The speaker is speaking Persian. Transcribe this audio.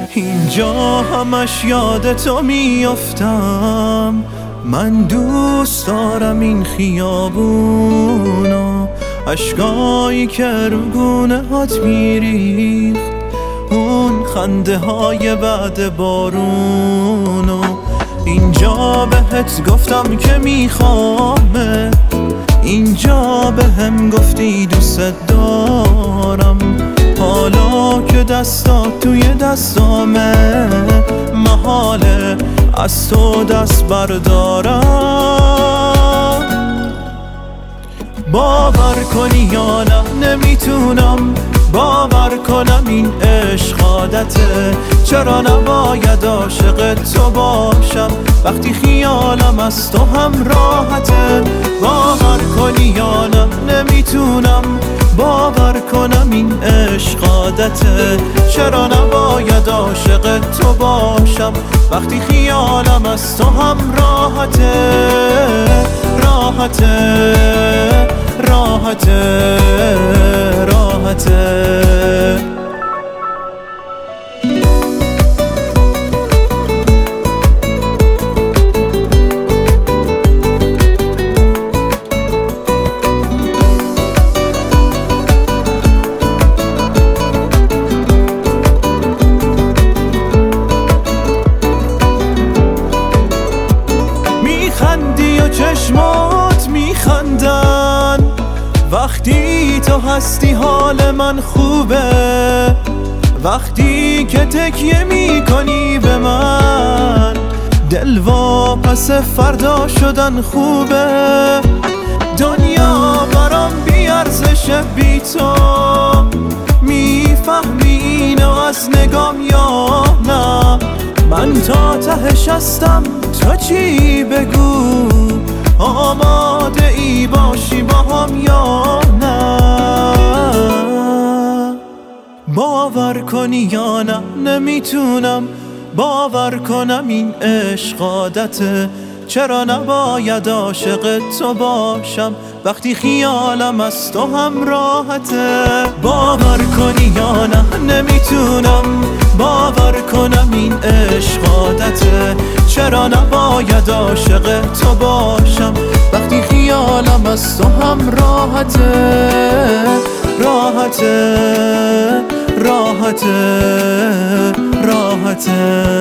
اینجا همش یاد تو میافتم، من دوست دارم این خیابونو، اشکایی که رو گونه هات میریخت، اون خنده های بعد بارونو. اینجا بهت گفتم که میخوامت، اینجا بهم گفتی دوست دارم، حالا که دستات توی دستامه، محاله از تو دست بردارم. باور کنی یا نه نمیتونم باور کنم این عشق عادته، چرا نباید عاشق تو باشم وقتی خیالم از تو هم راحته. باور کنی یا نه نمیتونم باور کنم این عشق عادته، چرا نباید عاشق تو باشم وقتی خیالم از تو هم راحته. راحته راحته راحته. میخندی و چشمات میخندن وقتی تو هستی، حال من خوبه وقتی که تکیه میکنی به من، دل واپس فردا شدن خوبه. دنیا برام بیارزشه بی تو، میفهمی اینو از نگام یا نه؟ من تا تهش هستم، تو چی بگو، آماده ای باشی با هم یا نه؟ باور کنی یا نه نمیتونم باور کنم این عشق عادته، چرا نباید عاشق تو باشم وقتی خیالم از تو هم راحته. باور کنی یا نه نمیتونم باور کنم این عشق عادته، چرا نباید عاشق تو باشم وقتی خیالم از تو هم راحته. راحته راحته راحته.